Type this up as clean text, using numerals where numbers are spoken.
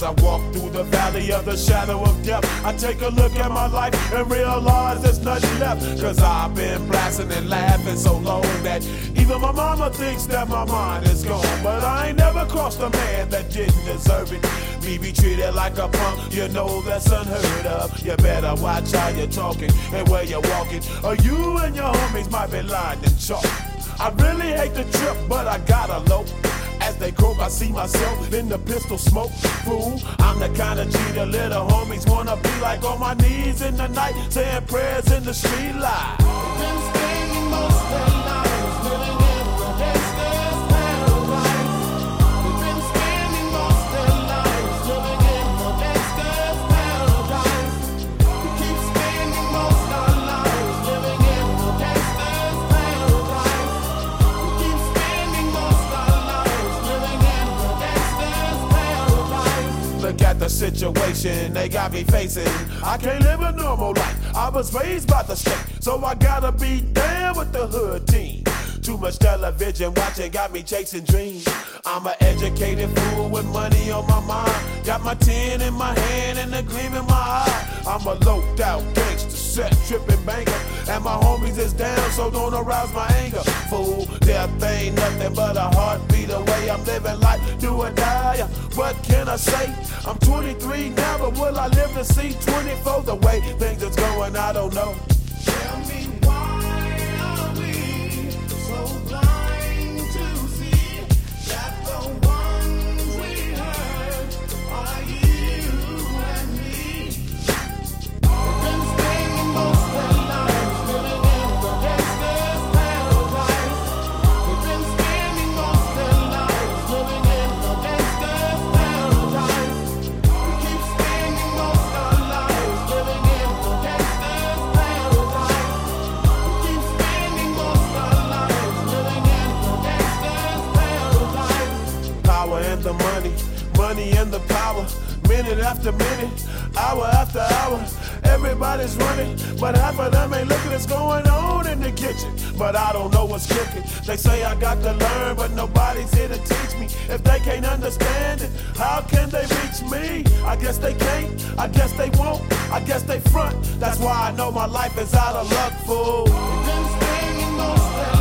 As I walk through the valley of the shadow of death, I take a look at my life and realize there's nothing left. Cause I've been blasting and laughing so long that even my mama thinks that my mind is gone. But I ain't never crossed a man that didn't deserve it. Me be treated like a punk, you know that's unheard of. You better watch how you're talking and where you're walking, or you and your homies might be lined in chalk. I really hate the trip, but I gotta low. As they croak, I see myself in the pistol smoke. Fool, I'm the kind of G the little homies wanna be like, on my knees in the night, saying prayers in the street light. Been spending most of their lives living in the gangster's paradise. We've been spending most of their lives living in the gangster's paradise. We keep spending most of our lives living in the gangster's paradise. We keep spending most of our lives living in the gangster's paradise. Look at the situation they got me facing. I can't live a normal life. I was raised by the state, so I gotta be down with the hood team. Too much television watching got me chasing dreams. I'm an educated fool with money on my mind. Got my 10 in my hand and a gleam in my eye. I'm a loped out gangster, set tripping banker, and my homies is down, so don't arouse my anger. Fool, death ain't nothing but a heartbeat away. I'm living life, do or die. What can I say? I'm 23 now, but will I live to see 24? The way things is going, I don't know. Tell me why are we so blind to see that the ones we hurt are you and me? We've been spending most of our lives living in the gangster's paradise. We've been spending most of our lives living in the gangster's paradise. We keep spending most of our lives living in the gangster's paradise. We keep spending most of our lives living in the gangster's paradise. Power and the money, money and the power. Minute after minute, hour after hour, everybody's running, but half of them ain't looking what's going on in the kitchen. But I don't know what's cooking. They say I got to learn, but nobody's here to teach me. If they can't understand it, how can they reach me? I guess they can't, I guess they won't, I guess they front. That's why I know my life is out of luck, fool. We've been spending most of